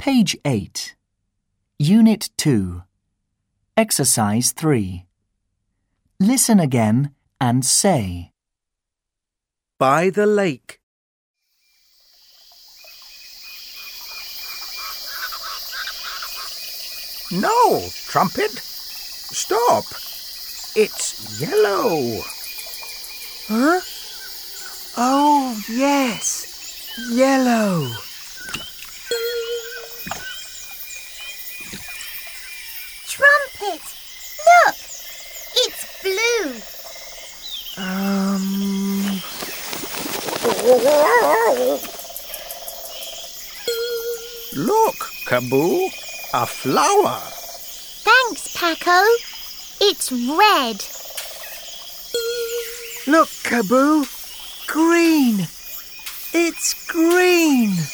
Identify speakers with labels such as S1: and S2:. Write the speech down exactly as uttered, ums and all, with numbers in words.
S1: Page eight. Unit two. Exercise three. Listen again and say.
S2: By the lake.
S3: No, Trumpet. Stop. It's yellow.
S2: Huh? Oh, yes. Yellow.
S4: Trumpet, look. It's blue.
S2: Um...
S3: Look, Kaboo. A flower.
S4: Thanks, Paco. It's red.
S2: Look, Kaboo. Green. It's green.